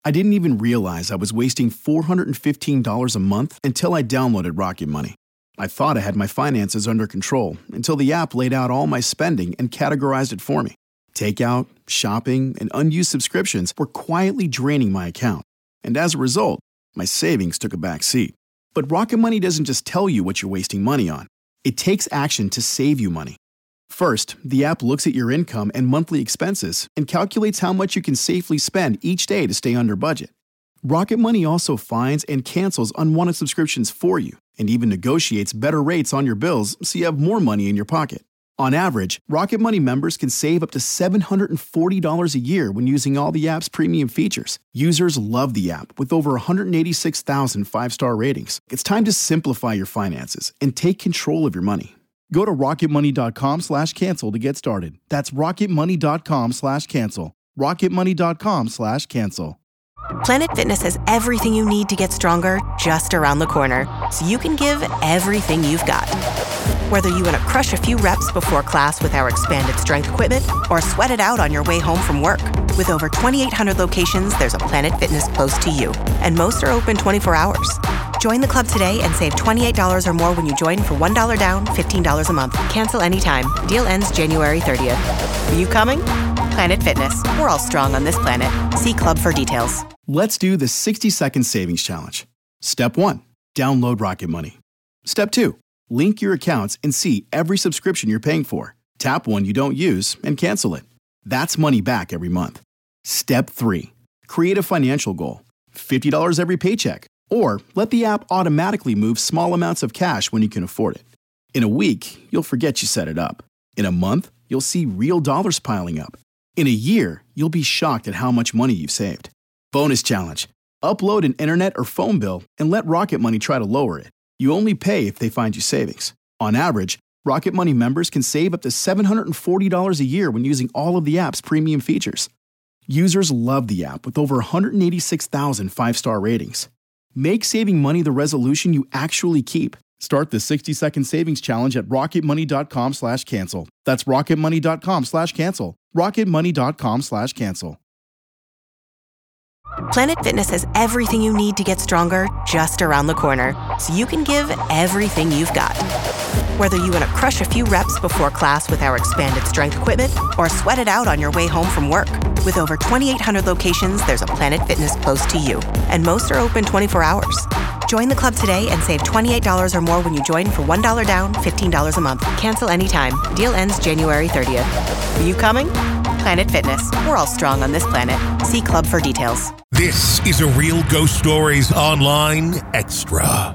I didn't even realize I was wasting $415 a month until I downloaded Rocket Money. I thought I had my finances under control until the app laid out all my spending and categorized it for me. Takeout, shopping, and unused subscriptions were quietly draining my account. And as a result, my savings took a back seat. But Rocket Money doesn't just tell you what you're wasting money on. It takes action to save you money. First, the app looks at your income and monthly expenses and calculates how much you can safely spend each day to stay under budget. Rocket Money also finds and cancels unwanted subscriptions for you and even negotiates better rates on your bills so you have more money in your pocket. On average, Rocket Money members can save up to $740 a year when using all the app's premium features. Users love the app with over 186,000 five-star ratings. It's time to simplify your finances and take control of your money. Go to rocketmoney.com/cancel to get started. That's rocketmoney.com/cancel. rocketmoney.com/cancel. Planet Fitness has everything you need to get stronger just around the corner, so you can give everything you've got. Whether you want to crush a few reps before class with our expanded strength equipment or sweat it out on your way home from work. With over 2,800 locations, there's a Planet Fitness close to you, and most are open 24 hours. Join the club today and save $28 or more when you join for $1 down, $15 a month. Cancel anytime. Deal ends January 30th. Are you coming? Planet Fitness. We're all strong on this planet. See club for details. Let's do the 60-second savings challenge. Step 1. Download Rocket Money. Step 2. Link your accounts and see every subscription you're paying for. Tap one you don't use and cancel it. That's money back every month. Step 3. Create a financial goal. $50 every paycheck. Or let the app automatically move small amounts of cash when you can afford it. In a week, you'll forget you set it up. In a month, you'll see real dollars piling up. In a year, you'll be shocked at how much money you've saved. Bonus challenge. Upload an internet or phone bill and let Rocket Money try to lower it. You only pay if they find you savings. On average, Rocket Money members can save up to $740 a year when using all of the app's premium features. Users love the app with over 186,000 five-star ratings. Make saving money the resolution you actually keep. Start the 60-second savings challenge at rocketmoney.com/cancel. That's rocketmoney.com/cancel. rocketmoney.com/cancel. Planet Fitness has everything you need to get stronger just around the corner, so you can give everything you've got. Whether you want to crush a few reps before class with our expanded strength equipment or sweat it out on your way home from work. With over 2,800 locations, there's a Planet Fitness close to you, and most are open 24 hours. Join the club today and save $28 or more when you join for $1 down, $15 a month. Cancel anytime. Deal ends January 30th. Are you coming? Planet Fitness. We're all strong on this planet. See club for details. This is a Real Ghost Stories Online Extra.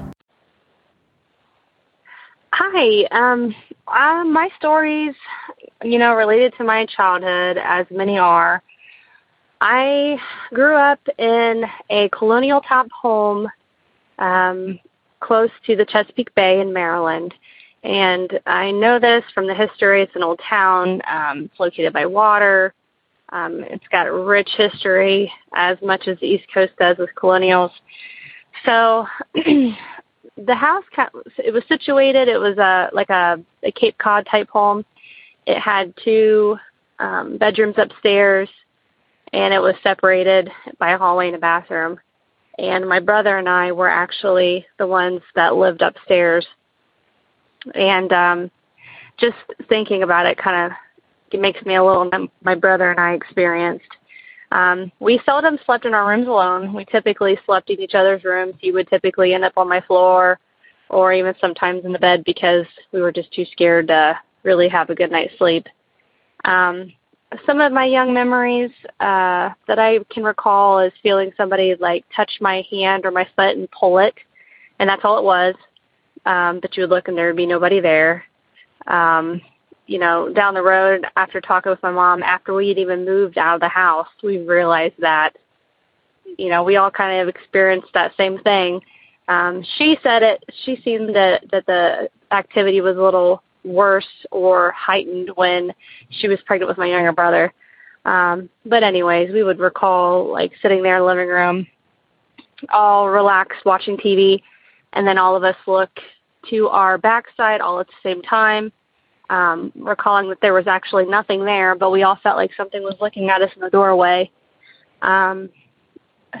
Hi. My stories, related to my childhood, as many are. I grew up in a colonial-type home close to the Chesapeake Bay in Maryland. And I know this from the history. It's an old town. It's located by water. It's got a rich history, as much as the East Coast does with colonials. So the house, it was situated, it was like a Cape Cod type home. It had 2 bedrooms upstairs, and it was separated by a hallway and a bathroom. And my brother and I were actually the ones that lived upstairs. And just thinking about it it makes me a little, my brother and I experienced. We seldom slept in our rooms alone. We typically slept in each other's rooms. You would typically end up on my floor or even sometimes in the bed because we were just too scared to really have a good night's sleep. Some of my young memories that I can recall is feeling somebody touch my hand or my foot and pull it, and that's all it was. But you would look and there would be nobody there. Down the road, after talking with my mom, after we had even moved out of the house, we realized that, we all kind of experienced that same thing. She said she seen that the activity was a little worse or heightened when she was pregnant with my younger brother. But anyways, we would recall sitting there in the living room, all relaxed, watching TV, and then all of us look to our backside all at the same time, recalling that there was actually nothing there, but we all felt like something was looking at us in the doorway.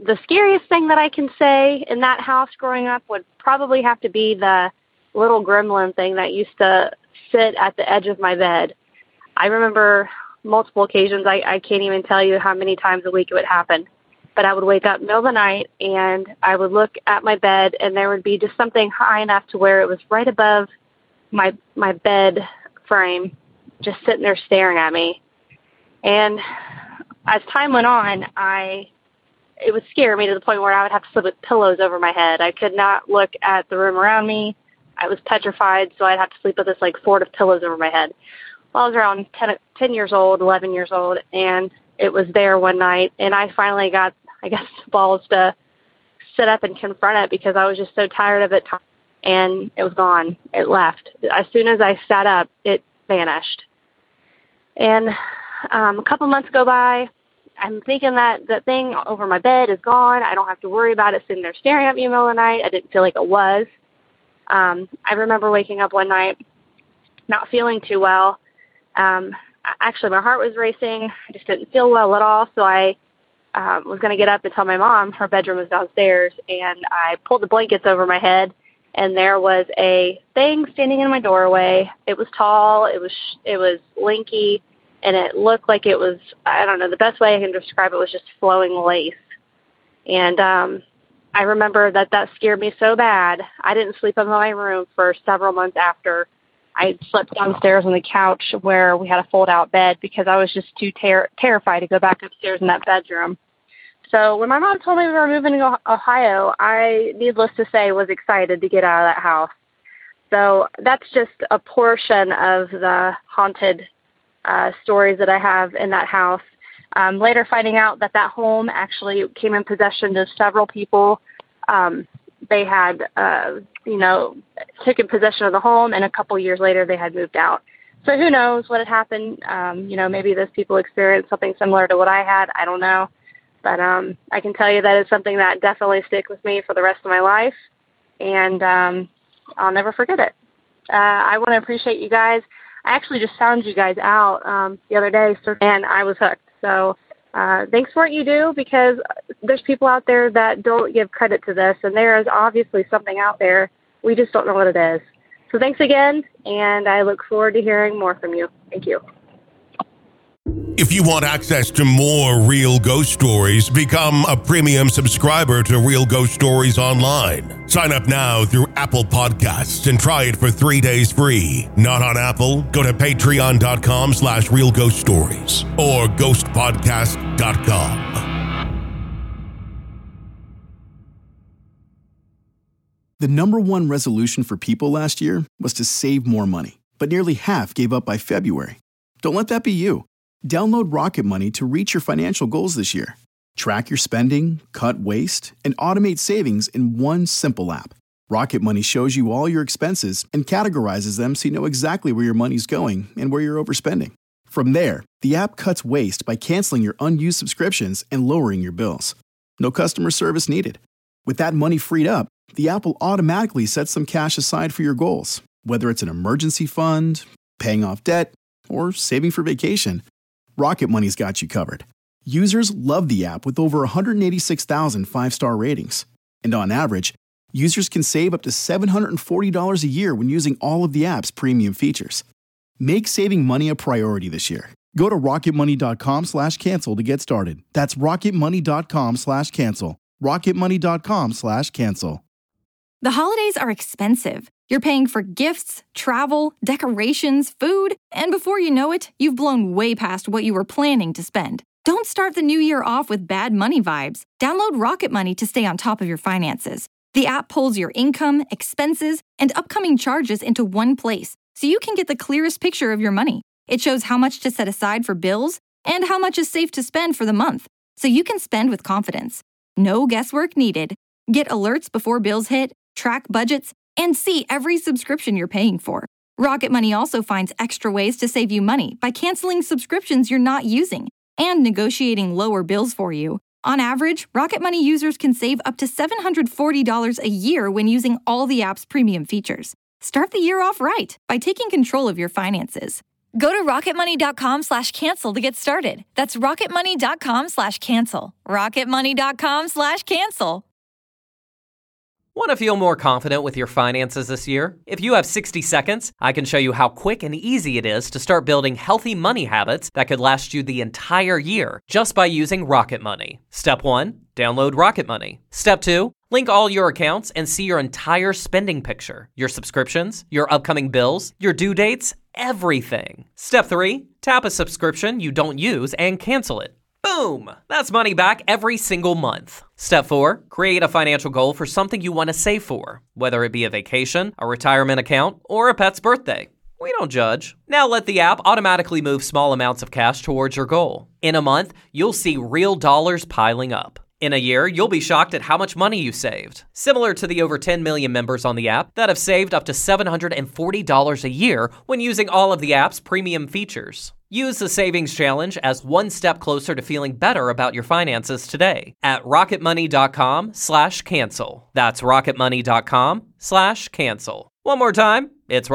the scariest thing that I can say in that house growing up would probably have to be the little gremlin thing that used to sit at the edge of my bed. I remember multiple occasions. I can't even tell you how many times a week it would happen. But I would wake up middle of the night and I would look at my bed and there would be just something high enough to where it was right above my bed frame, just sitting there staring at me. And as time went on, it would scare me to the point where I would have to sleep with pillows over my head. I could not look at the room around me. I was petrified, so I'd have to sleep with this fort of pillows over my head. Well, I was around 10 years old, 11 years old, and it was there one night, and I finally got, the balls to sit up and confront it because I was just so tired of it, and it was gone. It left. As soon as I sat up, it vanished. And a couple months go by. I'm thinking that the thing over my bed is gone. I don't have to worry about it sitting there staring at me in the middle of the night. I didn't feel like it was. I remember waking up one night not feeling too well. Actually, my heart was racing. I just didn't feel well at all. So I was going to get up and tell my mom. Her bedroom was downstairs. And I pulled the blankets over my head. And there was a thing standing in my doorway. It was tall. It was lanky. And it looked like it was, I don't know, the best way I can describe it was just flowing lace. And I remember that scared me so bad. I didn't sleep in my room for several months after. I slept downstairs on the couch where we had a fold-out bed because I was just too terrified to go back upstairs in that bedroom. So when my mom told me we were moving to Ohio, I, needless to say, was excited to get out of that house. So that's just a portion of the haunted stories that I have in that house. Later finding out that home actually came in possession of several people. They had, taken possession of the home, and a couple years later they had moved out. So who knows what had happened? Maybe those people experienced something similar to what I had. I don't know. But I can tell you that it's something that definitely sticks with me for the rest of my life, and I'll never forget it. I want to appreciate you guys. I actually just found you guys out the other day, and I was hooked. So thanks for what you do, because there's people out there that don't give credit to this, and there is obviously something out there. We just don't know what it is. So thanks again, and I look forward to hearing more from you. Thank you. If you want access to more Real Ghost Stories, become a premium subscriber to Real Ghost Stories Online. Sign up now through Apple Podcasts and try it for 3 days free. Not on Apple? Go to patreon.com/Real Ghost Stories or ghostpodcast.com. The number one resolution for people last year was to save more money, but nearly half gave up by February. Don't let that be you. Download Rocket Money to reach your financial goals this year. Track your spending, cut waste, and automate savings in one simple app. Rocket Money shows you all your expenses and categorizes them so you know exactly where your money's going and where you're overspending. From there, the app cuts waste by canceling your unused subscriptions and lowering your bills. No customer service needed. With that money freed up, the app will automatically set some cash aside for your goals, whether it's an emergency fund, paying off debt, or saving for vacation. Rocket Money's got you covered. Users love the app with over 186,000 five-star ratings. And on average, users can save up to $740 a year when using all of the app's premium features. Make saving money a priority this year. Go to rocketmoney.com/cancel to get started. That's rocketmoney.com/cancel. rocketmoney.com/cancel. The holidays are expensive. You're paying for gifts, travel, decorations, food, and before you know it, you've blown way past what you were planning to spend. Don't start the new year off with bad money vibes. Download Rocket Money to stay on top of your finances. The app pulls your income, expenses, and upcoming charges into one place, so you can get the clearest picture of your money. It shows how much to set aside for bills and how much is safe to spend for the month, so you can spend with confidence. No guesswork needed. Get alerts before bills hit, track budgets, and see every subscription you're paying for. Rocket Money also finds extra ways to save you money by canceling subscriptions you're not using and negotiating lower bills for you. On average, Rocket Money users can save up to $740 a year when using all the app's premium features. Start the year off right by taking control of your finances. Go to rocketmoney.com/cancel to get started. That's rocketmoney.com/cancel. rocketmoney.com/cancel. Want to feel more confident with your finances this year? If you have 60 seconds, I can show you how quick and easy it is to start building healthy money habits that could last you the entire year just by using Rocket Money. Step 1, download Rocket Money. Step 2, link all your accounts and see your entire spending picture, your subscriptions, your upcoming bills, your due dates, everything. Step 3, tap a subscription you don't use and cancel it. Boom! That's money back every single month. Step 4, create a financial goal for something you want to save for, whether it be a vacation, a retirement account, or a pet's birthday. We don't judge. Now let the app automatically move small amounts of cash towards your goal. In a month, you'll see real dollars piling up. In a year, you'll be shocked at how much money you saved. Similar to the over 10 million members on the app that have saved up to $740 a year when using all of the app's premium features. Use the Savings Challenge as one step closer to feeling better about your finances today at rocketmoney.com/cancel. That's rocketmoney.com/cancel. One more time, it's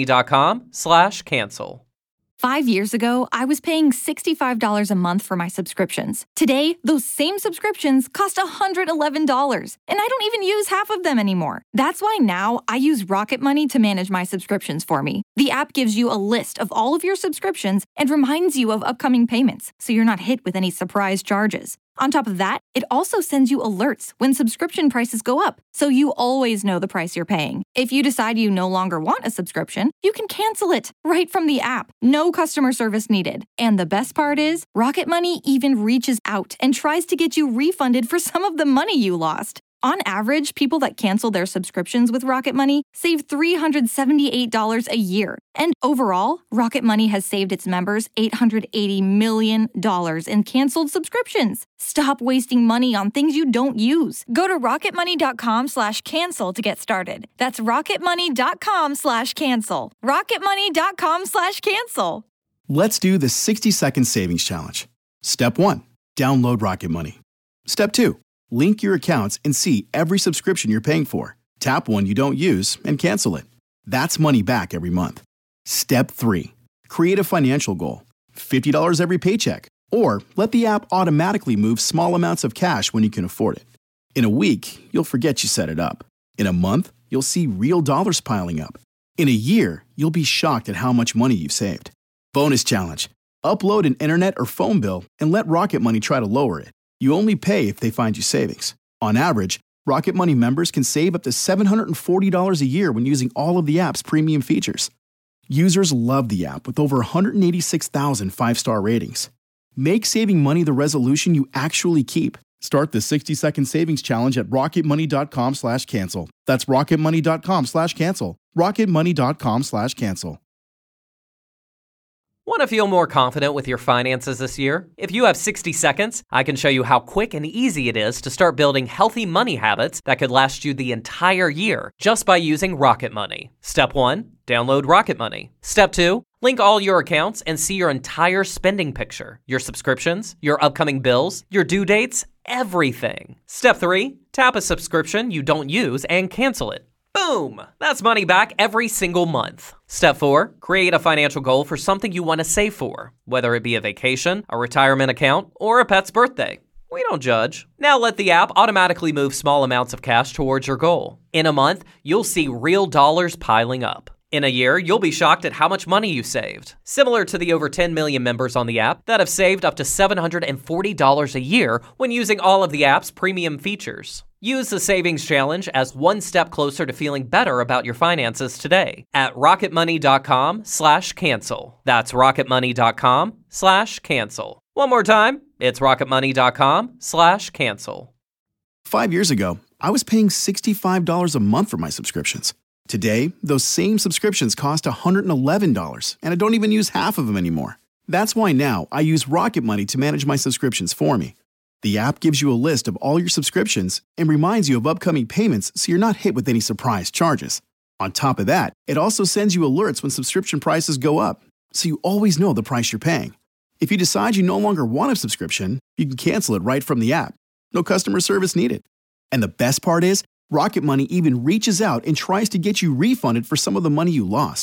rocketmoney.com/cancel. 5 years ago, I was paying $65 a month for my subscriptions. Today, those same subscriptions cost $111, and I don't even use half of them anymore. That's why now I use Rocket Money to manage my subscriptions for me. The app gives you a list of all of your subscriptions and reminds you of upcoming payments, so you're not hit with any surprise charges. On top of that, it also sends you alerts when subscription prices go up, so you always know the price you're paying. If you decide you no longer want a subscription, you can cancel it right from the app. No customer service needed. And the best part is, Rocket Money even reaches out and tries to get you refunded for some of the money you lost. On average, people that cancel their subscriptions with Rocket Money save $378 a year. And overall, Rocket Money has saved its members $880 million in canceled subscriptions. Stop wasting money on things you don't use. Go to rocketmoney.com/cancel to get started. That's rocketmoney.com/cancel. rocketmoney.com/cancel. Let's do the 60-second savings challenge. Step 1, download Rocket Money. Step 2, link your accounts and see every subscription you're paying for. Tap one you don't use and cancel it. That's money back every month. Step 3, create a financial goal. $50 every paycheck. Or let the app automatically move small amounts of cash when you can afford it. In a week, you'll forget you set it up. In a month, you'll see real dollars piling up. In a year, you'll be shocked at how much money you've saved. Bonus challenge. Upload an internet or phone bill and let Rocket Money try to lower it. You only pay if they find you savings. On average, Rocket Money members can save up to $740 a year when using all of the app's premium features. Users love the app with over 186,000 five-star ratings. Make saving money the resolution you actually keep. Start the 60-second savings challenge at rocketmoney.com/cancel. That's rocketmoney.com/cancel. rocketmoney.com/cancel. Want to feel more confident with your finances this year? If you have 60 seconds, I can show you how quick and easy it is to start building healthy money habits that could last you the entire year just by using Rocket Money. Step 1, download Rocket Money. Step 2, link all your accounts and see your entire spending picture, your subscriptions, your upcoming bills, your due dates, everything. Step 3, tap a subscription you don't use and cancel it. Boom! That's money back every single month. Step 4, create a financial goal for something you want to save for, whether it be a vacation, a retirement account, or a pet's birthday. We don't judge. Now let the app automatically move small amounts of cash towards your goal. In a month, you'll see real dollars piling up. In a year, you'll be shocked at how much money you saved. Similar to the over 10 million members on the app that have saved up to $740 a year when using all of the app's premium features. Use the Savings Challenge as one step closer to feeling better about your finances today at rocketmoney.com/cancel. That's rocketmoney.com/cancel. One more time, it's rocketmoney.com/cancel. 5 years ago, I was paying $65 a month for my subscriptions. Today, those same subscriptions cost $111, and I don't even use half of them anymore. That's why now I use Rocket Money to manage my subscriptions for me. The app gives you a list of all your subscriptions and reminds you of upcoming payments so you're not hit with any surprise charges. On top of that, it also sends you alerts when subscription prices go up, so you always know the price you're paying. If you decide you no longer want a subscription, you can cancel it right from the app. No customer service needed. And the best part is, Rocket Money even reaches out and tries to get you refunded for some of the money you lost.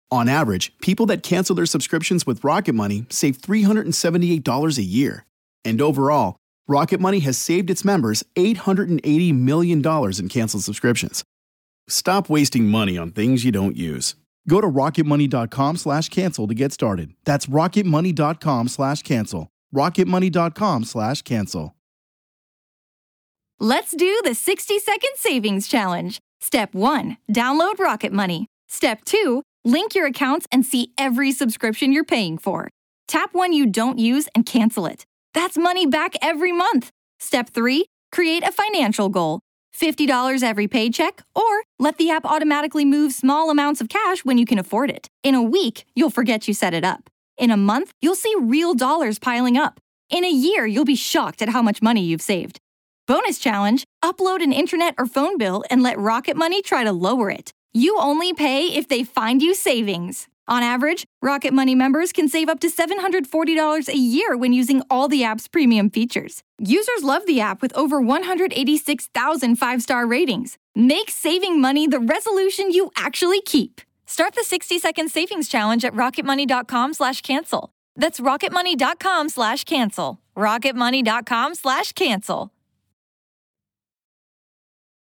On average, people that cancel their subscriptions with Rocket Money save $378 a year. And overall, Rocket Money has saved its members $880 million in canceled subscriptions. Stop wasting money on things you don't use. Go to rocketmoney.com/cancel to get started. That's rocketmoney.com/cancel. rocketmoney.com/cancel. Let's do the 60-second savings challenge. Step 1, download Rocket Money. Step 2, link your accounts and see every subscription you're paying for. Tap one you don't use and cancel it. That's money back every month. Step 3, create a financial goal. $50 every paycheck, or let the app automatically move small amounts of cash when you can afford it. In a week, you'll forget you set it up. In a month, you'll see real dollars piling up. In a year, you'll be shocked at how much money you've saved. Bonus challenge, upload an internet or phone bill and let Rocket Money try to lower it. You only pay if they find you savings. On average, Rocket Money members can save up to $740 a year when using all the app's premium features. Users love the app with over 186,000 5-star ratings. Make saving money the resolution you actually keep. Start the 60-second savings challenge at rocketmoney.com/cancel. That's rocketmoney.com/cancel. rocketmoney.com/cancel.